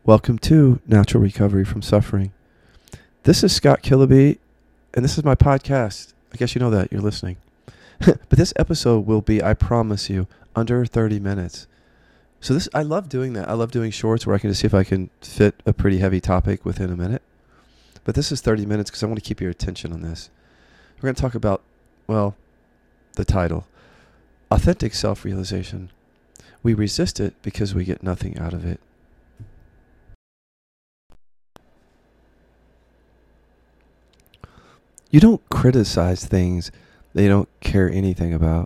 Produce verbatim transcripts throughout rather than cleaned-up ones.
Welcome to Natural Recovery from Suffering. This is Scott Killaby, and this is my podcast. I guess you know that. You're listening. But this episode will be, I promise you, under thirty minutes. So this, I love doing that. I love doing shorts where I can just see if I can fit a pretty heavy topic within a minute. But this is thirty minutes because I want to keep your attention on this. We're going to talk about, well, the title, Authentic Self-Realization. We resist it because we get nothing out of it. You don't criticize things that you don't care anything about.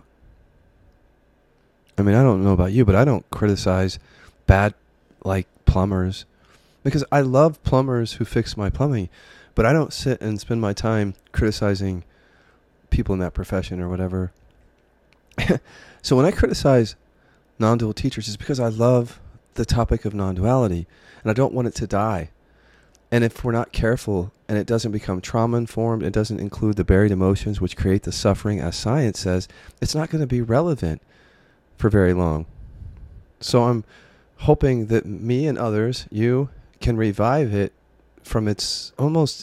I mean, I don't know about you, but I don't criticize bad, like, plumbers. Because I love plumbers who fix my plumbing. But I don't sit and spend my time criticizing people in that profession or whatever. So when I criticize non-dual teachers, it's because I love the topic of non-duality. And I don't want it to die. And if we're not careful and it doesn't become trauma-informed, it doesn't include the buried emotions which create the suffering, as science says, it's not going to be relevant for very long. So I'm hoping that me and others, you, can revive it from its almost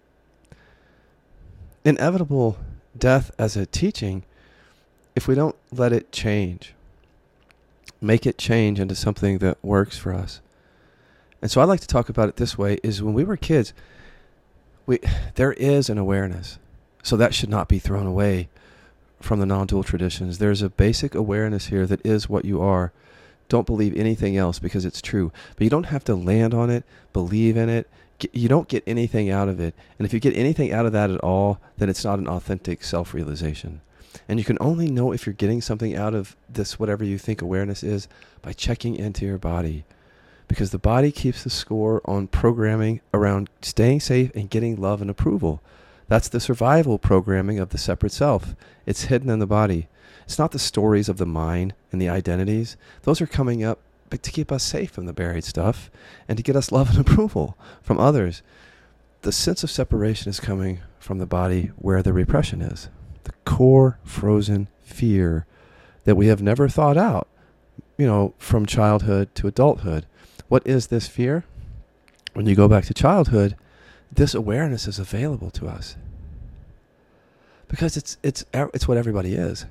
inevitable death as a teaching if we don't let it change. Make it change into something that works for us. And so I like to talk about it this way, is when we were kids, we there is an awareness. So that should not be thrown away from the non-dual traditions. There's a basic awareness here that is what you are. Don't believe anything else because it's true. But you don't have to land on it, believe in it. You don't get anything out of it. And if you get anything out of that at all, then it's not an authentic self-realization. And you can only know if you're getting something out of this, whatever you think awareness is, by checking into your body. Because the body keeps the score on programming around staying safe and getting love and approval. That's the survival programming of the separate self. It's hidden in the body. It's not the stories of the mind and the identities. Those are coming up but to keep us safe from the buried stuff and to get us love and approval from others. The sense of separation is coming from the body where the repression is. The core frozen fear that we have never thought out, you know, from childhood to adulthood. What is this fear? When you go back to childhood, this awareness is available to us. Because it's it's it's what everybody is.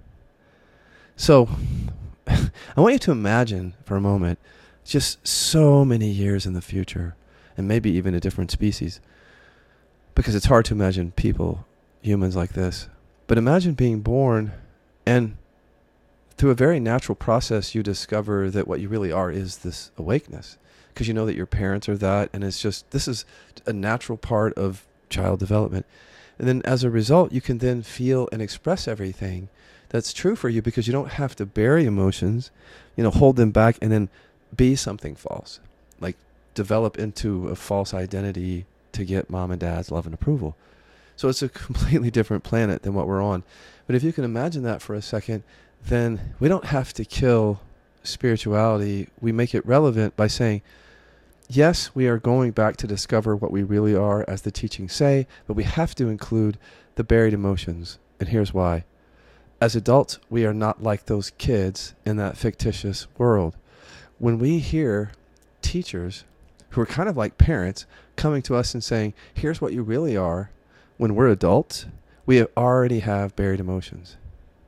So, I want you to imagine for a moment just so many years in the future, and maybe even a different species. Because it's hard to imagine people, humans like this. But imagine being born and through a very natural process, you discover that what you really are is this awakeness. Because you know that your parents are that, and it's just, this is a natural part of child development. And then as a result, you can then feel and express everything that's true for you because you don't have to bury emotions, you know, hold them back and then be something false. Like develop into a false identity to get mom and dad's love and approval. So it's a completely different planet than what we're on. But if you can imagine that for a second, then we don't have to kill spirituality. We make it relevant by saying, yes, we are going back to discover what we really are, as the teachings say, but we have to include the buried emotions. And here's why. As adults, we are not like those kids in that fictitious world. When we hear teachers who are kind of like parents coming to us and saying, here's what you really are, when we're adults, we already have buried emotions.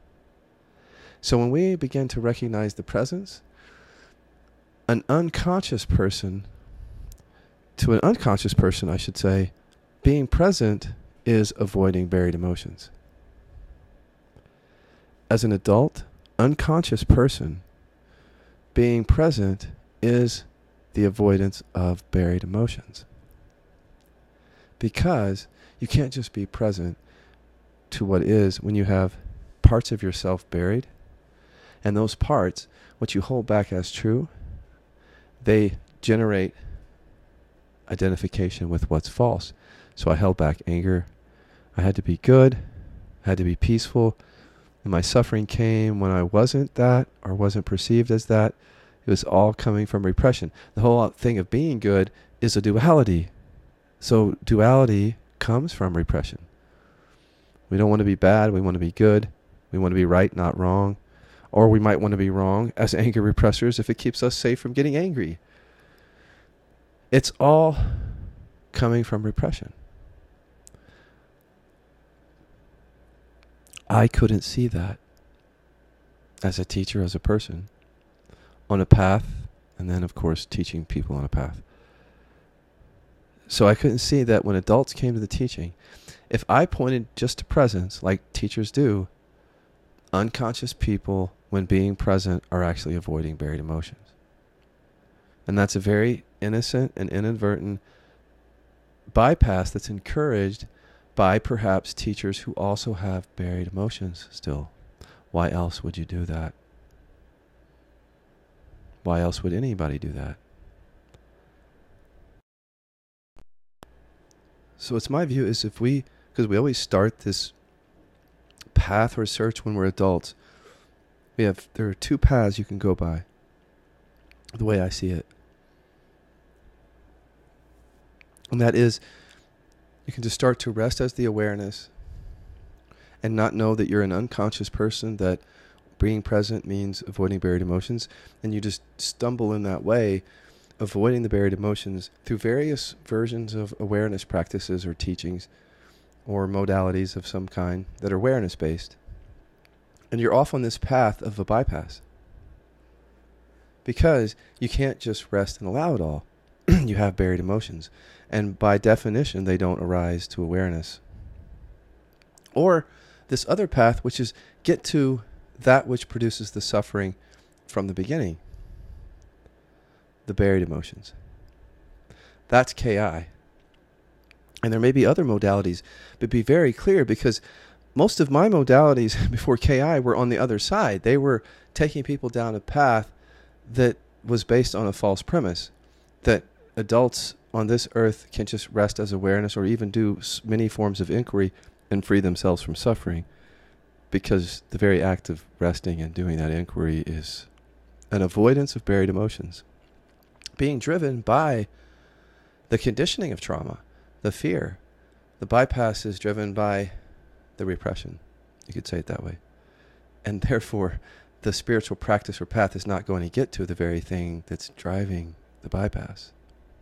So when we begin to recognize the presence, an unconscious person, to an unconscious person, I should say, being present is avoiding buried emotions. As an adult, unconscious person, being present is the avoidance of buried emotions. Because you can't just be present to what is when you have parts of yourself buried. And those parts, what you hold back as true, they generate identification with what's false. So I held back anger. I had to be good. I had to be peaceful. And my suffering came when I wasn't that or wasn't perceived as that. It was all coming from repression. The whole thing of being good is a duality. So duality comes from repression. We don't want to be bad. We want to be good. We want to be right, not wrong. Or we might want to be wrong as anger repressors if it keeps us safe from getting angry. It's all coming from repression. I couldn't see that as a teacher, as a person, on a path, and then, of course, teaching people on a path. So I couldn't see that when adults came to the teaching, if I pointed just to presence, like teachers do, unconscious people, when being present, are actually avoiding buried emotions. And that's a very innocent and inadvertent bypass that's encouraged by perhaps teachers who also have buried emotions still. Why else would you do that? Why else would anybody do that? So it's my view is if we, because we always start this path or search when we're adults, we have, there are two paths you can go by, the way I see it. And that is, you can just start to rest as the awareness and not know that you're an unconscious person, that being present means avoiding buried emotions. And you just stumble in that way, avoiding the buried emotions through various versions of awareness practices or teachings or modalities of some kind that are awareness-based. And you're off on this path of a bypass. Because you can't just rest and allow it all. You have buried emotions. And by definition, they don't arise to awareness. Or this other path, which is get to that which produces the suffering from the beginning. The buried emotions. That's K I. And there may be other modalities, but be very clear, because most of my modalities before K I were on the other side. They were taking people down a path that was based on a false premise, that adults on this earth can just rest as awareness or even do many forms of inquiry and free themselves from suffering, because the very act of resting and doing that inquiry is an avoidance of buried emotions, being driven by the conditioning of trauma, the fear. The bypass is driven by the repression. You could say it that way. And therefore, the spiritual practice or path is not going to get to the very thing that's driving the bypass.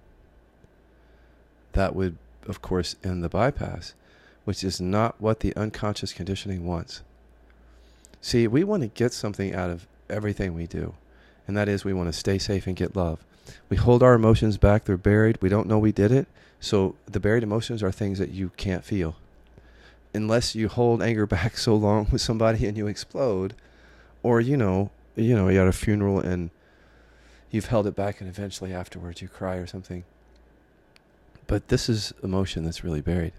That would, of course, end the bypass, which is not what the unconscious conditioning wants. See, we want to get something out of everything we do, and that is we want to stay safe and get love. We hold our emotions back. They're buried. We don't know we did it. So the buried emotions are things that you can't feel. Unless you hold anger back so long with somebody and you explode, or, you know, you know, you're at a funeral and you've held it back and eventually afterwards you cry or something. But this is emotion that's really buried.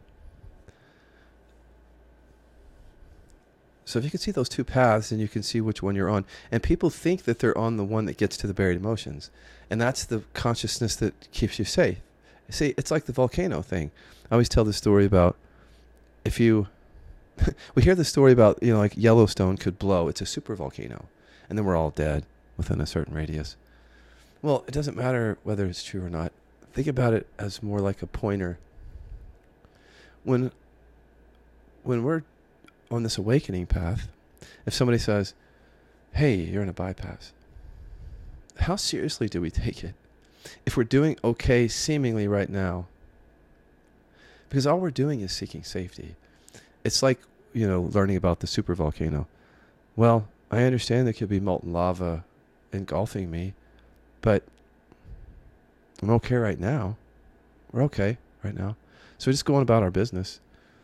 So if you can see those two paths, then you can see which one you're on. And people think that they're on the one that gets to the buried emotions. And that's the consciousness that keeps you safe. See, it's like the volcano thing. I always tell this story about if you... we hear the story about, you know, like Yellowstone could blow. It's a super volcano. And then we're all dead within a certain radius. Well, it doesn't matter whether it's true or not. Think about it as more like a pointer. When, when we're on this awakening path, if somebody says, hey, you're in a bypass, how seriously do we take it? If we're doing okay seemingly right now, because all we're doing is seeking safety. It's like, you know, learning about the supervolcano. Well, I understand there could be molten lava engulfing me, but I'm okay right now. We're okay right now. So we're just going about our business.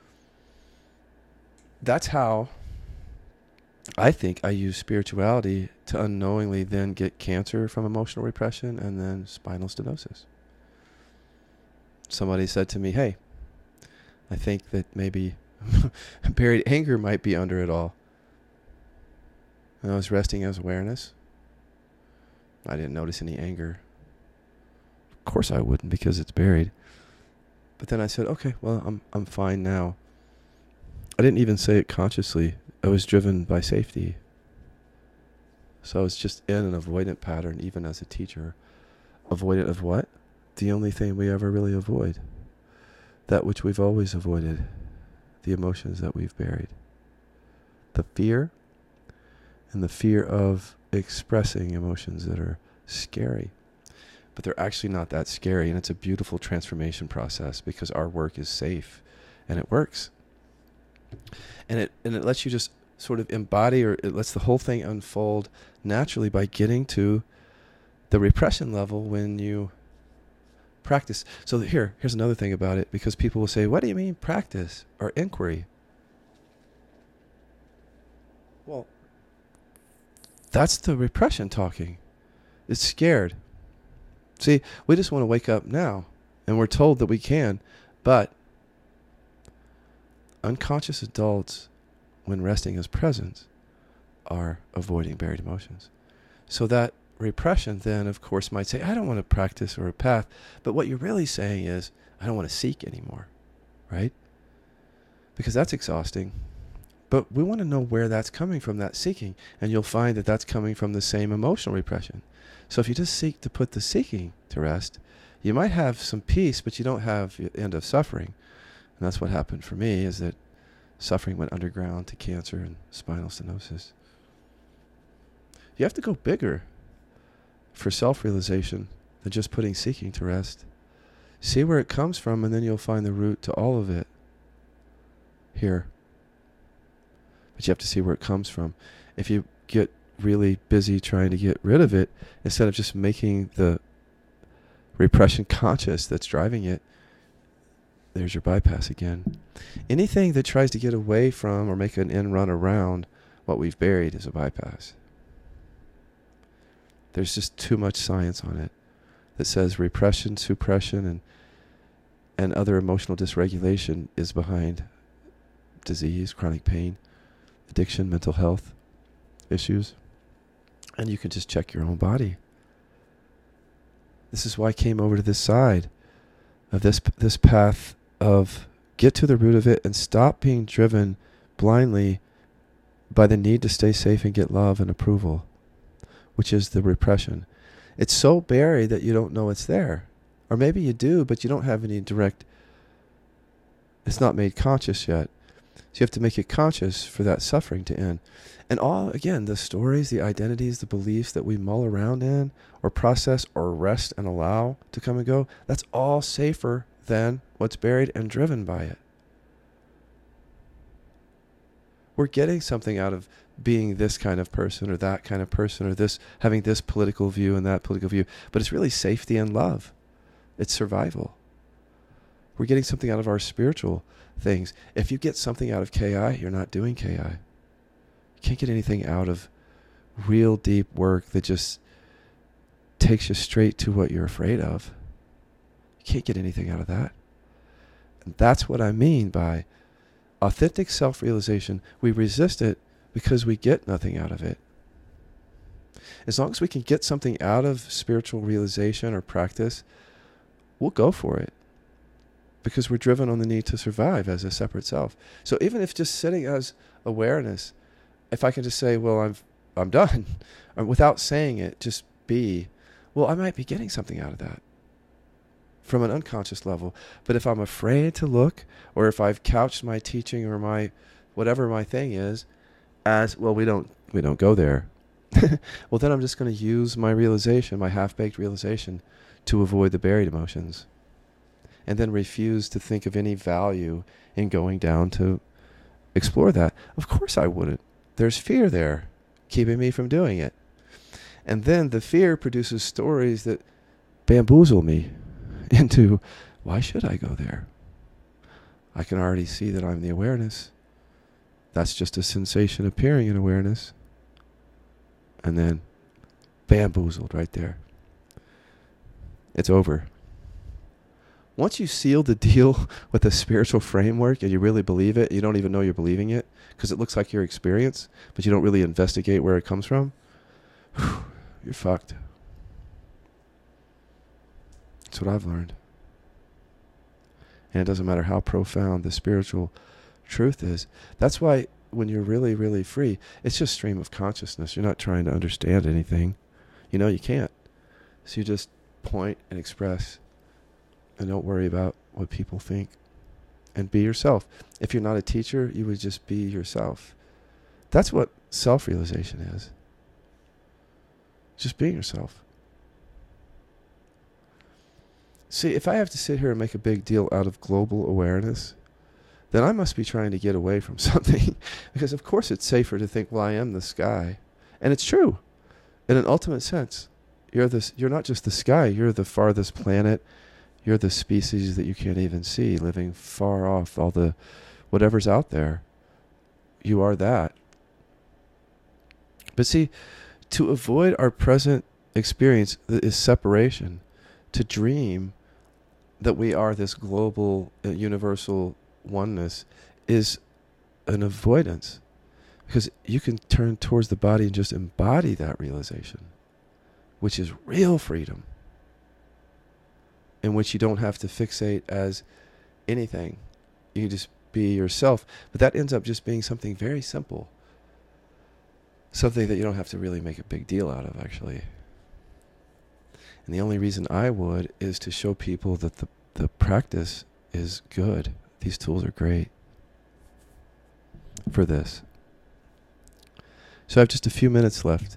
That's how I think I use spirituality to unknowingly then get cancer from emotional repression and then spinal stenosis. Somebody said to me, hey, I think that maybe buried anger might be under it all. And I was resting as awareness. I didn't notice any anger. Of course I wouldn't, because it's buried. But then I said, okay, well, I'm I'm fine now. I didn't even say it consciously. I was driven by safety. So I was just in an avoidant pattern, even as a teacher. Avoidant of what? The only thing we ever really avoid. That which we've always avoided. The emotions that we've buried. The fear, and the fear of expressing emotions that are scary. but they're actually not that scary. And it's a beautiful transformation process because our work is safe and it works. And it and it lets you just sort of embody, or it lets the whole thing unfold naturally by getting to the repression level when you practice. So here, here's another thing about it, because people will say, what do you mean practice or inquiry? Well, that's the repression talking. It's scared. See, we just want to wake up now, and we're told that we can, but unconscious adults, when resting as presence, are avoiding buried emotions. So that repression then, of course, might say, I don't want to practice or a path, but what you're really saying is, I don't want to seek anymore, right? Because that's exhausting. But we want to know where that's coming from, that seeking, and you'll find that that's coming from the same emotional repression. So if you just seek to put the seeking to rest, you might have some peace, but you don't have the end of suffering. And that's what happened for me, is that suffering went underground to cancer and spinal stenosis. You have to go bigger for self-realization than just putting seeking to rest. See where it comes from, and then you'll find the root to all of it here. But you have to see where it comes from. If you get really busy trying to get rid of it, instead of just making the repression conscious that's driving it, there's your bypass again. Anything that tries to get away from or make an end run around what we've buried is a bypass. There's just too much science on it that says repression, suppression, and and other emotional dysregulation is behind disease, chronic pain, addiction, mental health issues. And you can just check your own body. This is why I came over to this side of this this path of get to the root of it and stop being driven blindly by the need to stay safe and get love and approval, which is the repression. It's so buried that you don't know it's there. Or maybe you do, but you don't have any direct, it's not made conscious yet. So you have to make it conscious for that suffering to end. And all, again, the stories, the identities, the beliefs that we mull around in or process or rest and allow to come and go, that's all safer than what's buried and driven by it. We're getting something out of being this kind of person or that kind of person, or this having this political view and that political view, but it's really safety and love. It's survival. We're getting something out of our spiritual things. If you get something out of K I, you're not doing K I. You can't get anything out of real deep work that just takes you straight to what you're afraid of. You can't get anything out of that. And that's what I mean by authentic self-realization. We resist it because we get nothing out of it. As long as we can get something out of spiritual realization or practice, we'll go for it, because we're driven on the need to survive as a separate self. So even if just sitting as awareness, if I can just say, well, I'm I'm done, or without saying it, just be, well, I might be getting something out of that from an unconscious level. But if I'm afraid to look, or if I've couched my teaching or my whatever my thing is as, well, we don't we don't go there, well, then I'm just going to use my realization, my half-baked realization, to avoid the buried emotions, and then refuse to think of any value in going down to explore that. Of course I wouldn't. There's fear there keeping me from doing it. And then the fear produces stories that bamboozle me into, why should I go there? I can already see that I'm the awareness. That's just a sensation appearing in awareness. And then bamboozled right there. It's over. Once you seal the deal with a spiritual framework and you really believe it, you don't even know you're believing it because it looks like your experience, but you don't really investigate where it comes from, whew, you're fucked. That's what I've learned. And it doesn't matter how profound the spiritual truth is. That's why when you're really, really free, it's just stream of consciousness. You're not trying to understand anything. You know you can't. So you just point and express, and don't worry about what people think, and be yourself. If you're not a teacher, you would just be yourself. That's what self-realization is. Just being yourself. See, if I have to sit here and make a big deal out of global awareness, then I must be trying to get away from something. Because of course it's safer to think, well, I am the sky. And it's true. In an ultimate sense. You're this you're not just the sky, you're the farthest planet. You're the species that you can't even see, living far off all the whatever's out there. You are that. But see, to avoid our present experience that is separation, to dream that we are this global, uh, universal oneness is an avoidance. Because you can turn towards the body and just embody that realization, which is real freedom, in which you don't have to fixate as anything. You can just be yourself. But that ends up just being something very simple. Something that you don't have to really make a big deal out of, actually. And the only reason I would is to show people that the, the practice is good. These tools are great for this. So I have just a few minutes left.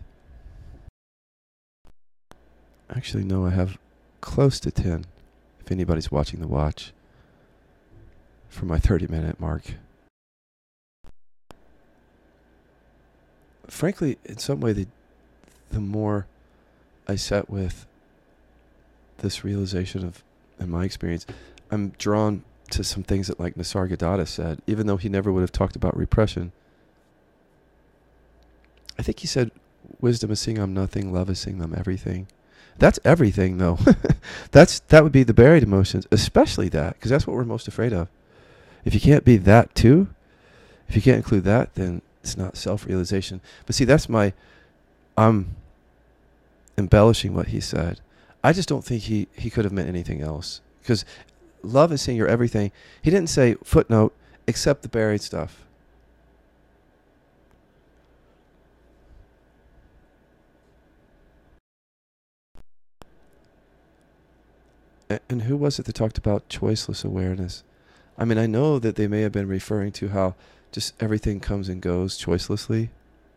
Actually, no, I have close to ten, if anybody's watching the watch, for my thirty minute mark. Frankly, in some way, the, the more I sat with this realization of, in my experience, I'm drawn to some things that like Nisargadatta said, even though he never would have talked about repression. I think he said, wisdom is seeing I'm nothing, love is seeing I'm everything. That's everything, though. That's That would be the buried emotions, especially that, because that's what we're most afraid of. If you can't be that too, if you can't include that, then it's not self-realization. But see, that's my, I'm embellishing what he said. I just don't think he, he could have meant anything else. Because love is seeing your everything. He didn't say, footnote, except the buried stuff. And who was it that talked about choiceless awareness? I mean, I know that they may have been referring to how just everything comes and goes choicelessly.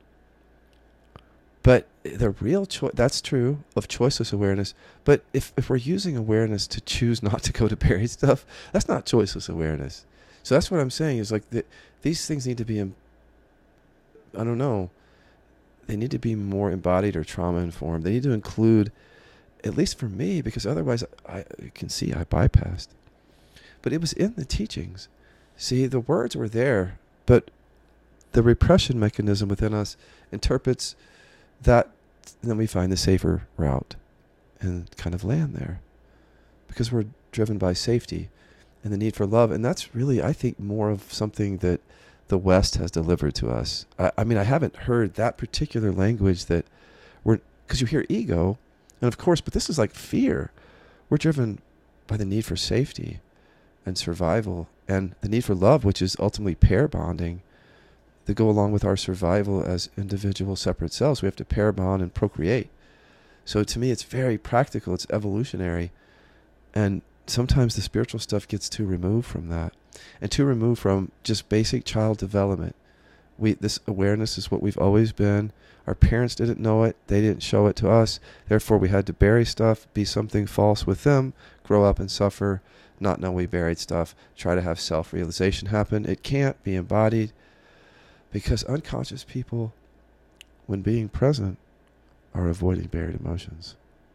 But the real choice, that's true, of choiceless awareness. But if, if we're using awareness to choose not to go to buried stuff, that's not choiceless awareness. So that's what I'm saying is like the, these things need to be, in, I don't know, they need to be more embodied or trauma informed. They need to include, at least for me, because otherwise I, I can see I bypassed. But it was in the teachings. See, the words were there, but the repression mechanism within us interprets that, and then we find the safer route and kind of land there. Because we're driven by safety and the need for love. And that's really, I think, more of something that the West has delivered to us. I, I mean, I haven't heard that particular language that we're, because you hear ego, and of course, but this is like fear. We're driven by the need for safety and survival and the need for love, which is ultimately pair bonding, that go along with our survival as individual separate cells. We have to pair bond and procreate. So to me, it's very practical. It's evolutionary. And sometimes the spiritual stuff gets too removed from that and too removed from just basic child development. We, this awareness is what we've always been. Our parents didn't know it. They didn't show it to us. Therefore, we had to bury stuff, be something false with them, grow up and suffer, not know we buried stuff, try to have self-realization happen. It can't be embodied because unconscious people, when being present, are avoiding buried emotions.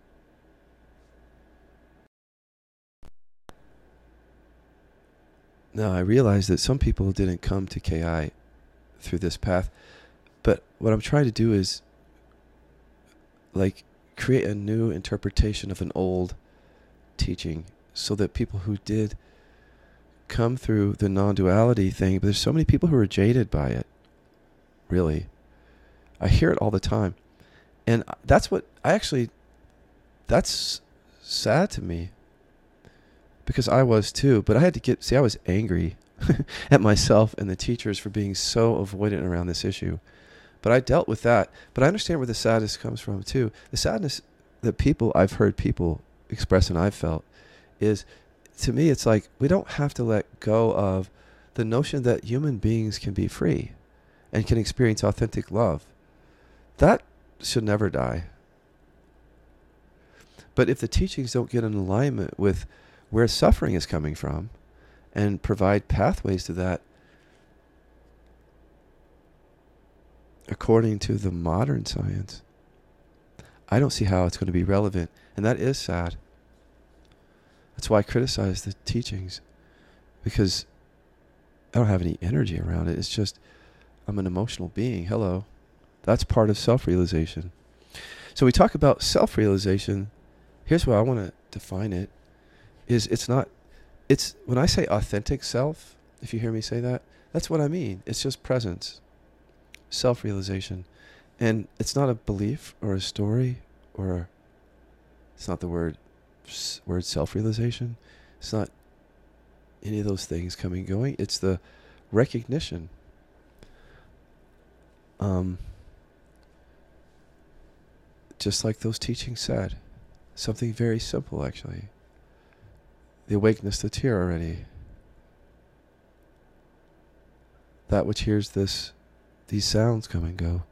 Now, I realize that some people didn't come to K I through this path, but what I'm trying to do is like create a new interpretation of an old teaching so that people who did come through the non-duality thing, but there's so many people who are jaded by it, really. I hear it all the time. And that's what I actually, that's sad to me because I was too, but I had to get, see, I was angry at myself and the teachers for being so avoidant around this issue. But I dealt with that. But I understand where the sadness comes from too. The sadness that people, I've heard people express and I've felt is, to me, it's like we don't have to let go of the notion that human beings can be free and can experience authentic love. That should never die. But if the teachings don't get in alignment with where suffering is coming from and provide pathways to that according to the modern science, I don't see how it's going to be relevant. And that is sad. That's why I criticize the teachings, because I don't have any energy around it. It's just, I'm an emotional being. Hello. That's part of self-realization. So we talk about self-realization. Here's where I want to define it. Is it's not, it's, when I say authentic self, if you hear me say that, that's what I mean. It's just presence, self-realization. And it's not a belief or a story, or it's not the word, word self-realization. It's not any of those things coming and going. It's the recognition. Um, just like those teachings said, something very simple actually. The awakeness that's here already. That which hears this, these sounds come and go.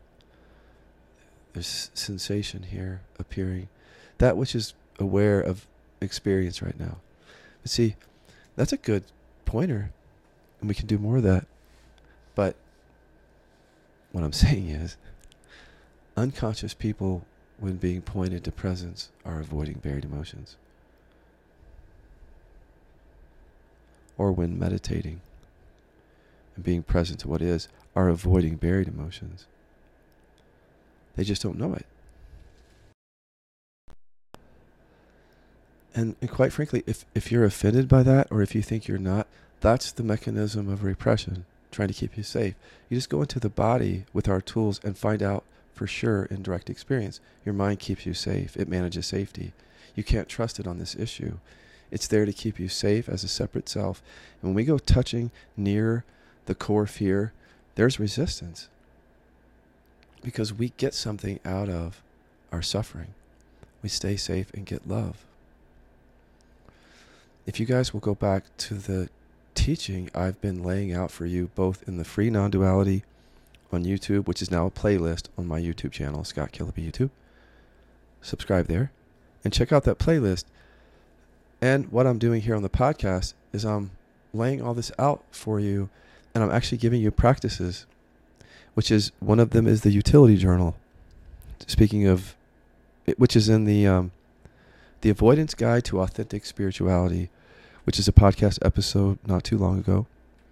There's sensation here appearing. That which is aware of experience right now. But see, that's a good pointer, and we can do more of that. But what I'm saying is, unconscious people, when being pointed to presence, are avoiding buried emotions. Or when meditating and being present to what is, are avoiding buried emotions. They just don't know it. And, and quite frankly, if, if you're offended by that, or if you think you're not, that's the mechanism of repression, trying to keep you safe. You just go into the body with our tools and find out for sure in direct experience. Your mind keeps you safe. It manages safety. You can't trust it on this issue. It's there to keep you safe as a separate self. And when we go touching near the core fear, there's resistance. Because we get something out of our suffering. We stay safe and get love. If you guys will go back to the teaching I've been laying out for you, both in the free non-duality on YouTube, which is now a playlist on my YouTube channel, Scott Killaby YouTube. Subscribe there and check out that playlist. And what I'm doing here on the podcast is I'm laying all this out for you, and I'm actually giving you practices, which is, one of them is the utility journal. Speaking of, which is in the um, the Avoidance Guide to Authentic Spirituality, which is a podcast episode not too long ago.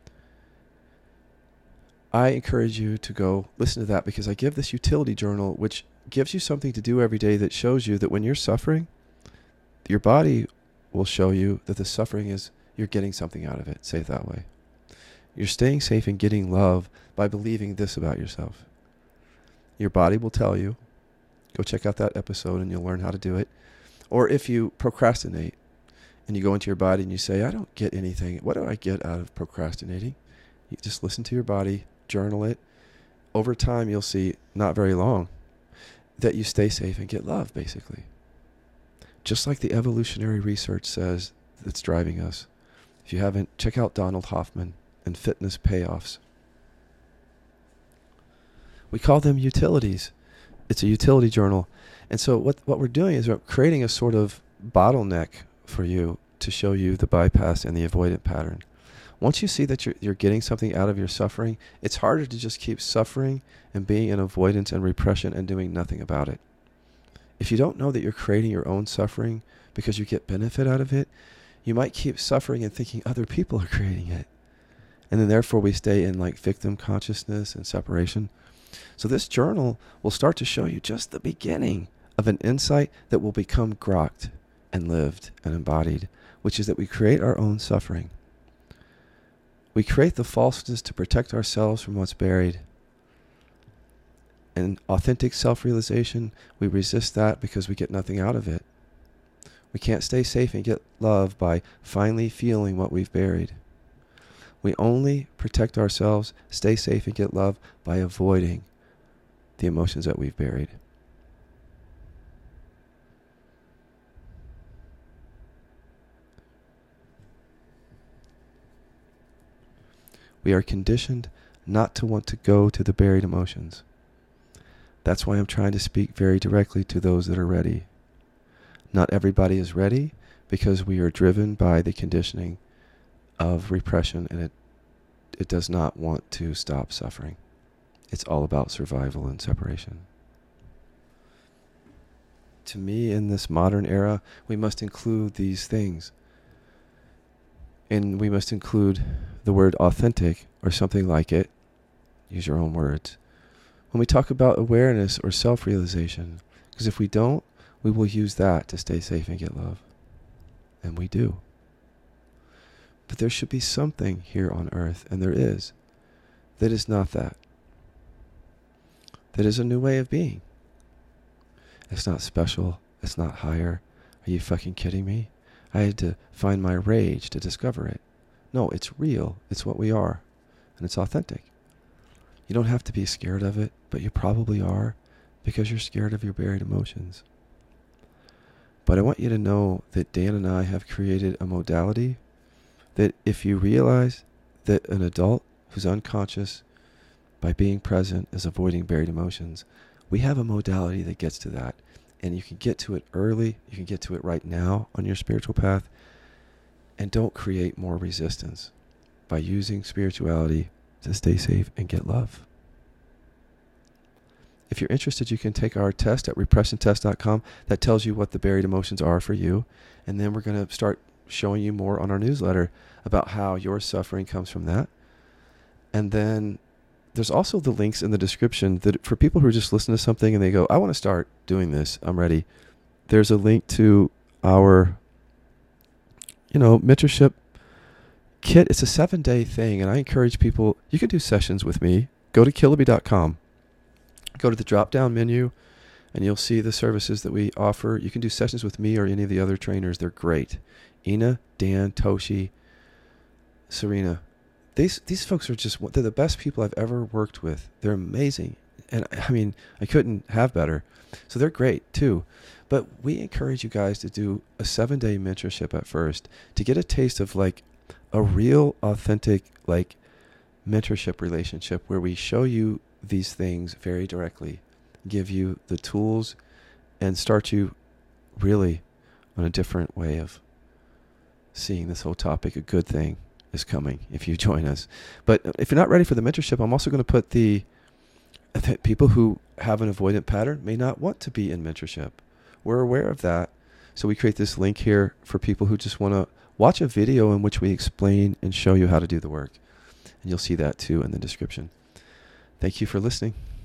I encourage you to go listen to that, because I give this utility journal, which gives you something to do every day that shows you that when you're suffering, your body will show you that the suffering is, you're getting something out of it. Say it that way. You're staying safe and getting love by believing this about yourself. Your body will tell you. Go check out that episode and you'll learn how to do it. Or if you procrastinate and you go into your body and you say, I don't get anything. What do I get out of procrastinating? You just listen to your body, journal it. Over time, you'll see, not very long, that you stay safe and get love, basically. Just like the evolutionary research says that's driving us. If you haven't, check out Donald Hoffman and Fitness Payoffs. We call them utilities. It's a utility journal. And so what, what we're doing is we're creating a sort of bottleneck for you to show you the bypass and the avoidant pattern. Once you see that you're, you're getting something out of your suffering, it's harder to just keep suffering and being in avoidance and repression and doing nothing about it. If you don't know that you're creating your own suffering because you get benefit out of it, you might keep suffering and thinking other people are creating it. And then therefore we stay in like victim consciousness and separation. So this journal will start to show you just the beginning of an insight that will become grokked and lived and embodied, which is that we create our own suffering. We create the falseness to protect ourselves from what's buried. And authentic self-realization, we resist that because we get nothing out of it. We can't stay safe and get love by finally feeling what we've buried. We only protect ourselves, stay safe, and get love by avoiding the emotions that we've buried. We are conditioned not to want to go to the buried emotions. That's why I'm trying to speak very directly to those that are ready. Not everybody is ready because we are driven by the conditioning of repression, and it it does not want to stop suffering. It's all about survival and separation. To me, in this modern era, we must include these things. And we must include the word authentic or something like it. Use your own words. When we talk about awareness or self-realization, because if we don't, we will use that to stay safe and get love. And we do. But there should be something here on earth, and there is, that is not that. That is a new way of being. It's not special. It's not higher. Are you fucking kidding me? I had to find my rage to discover it. No, it's real. It's what we are. And it's authentic. You don't have to be scared of it, but you probably are because you're scared of your buried emotions. But I want you to know that Dan and I have created a modality that if you realize that an adult who's unconscious by being present is avoiding buried emotions, we have a modality that gets to that. And you can get to it early. You can get to it right now on your spiritual path. And don't create more resistance by using spirituality to stay safe and get love. If you're interested, you can take our test at repression test dot com. That tells you what the buried emotions are for you. And then we're going to start showing you more on our newsletter about how your suffering comes from that. And then there's also the links in the description that for people who are just listening to something and they go, I want to start doing this. I'm ready. There's a link to our, you know, mentorship kit. It's a seven day thing. And I encourage people, you can do sessions with me. Go to killaby dot com. Go to the drop down menu and you'll see the services that we offer. You can do sessions with me or any of the other trainers. They're great. Ina, Dan, Toshi, Serena. These these folks are just, they're the best people I've ever worked with. They're amazing. And I mean, I couldn't have better. So they're great too. But we encourage you guys to do a seven day mentorship at first to get a taste of like a real authentic like mentorship relationship where we show you these things very directly, give you the tools and start you really on a different way of seeing this whole topic. A good thing is coming if you join us. But if you're not ready for the mentorship, I'm also going to put the that people who have an avoidant pattern may not want to be in mentorship. We're aware of that. So we create this link here for people who just want to watch a video in which we explain and show you how to do the work. And you'll see that too in the description. Thank you for listening.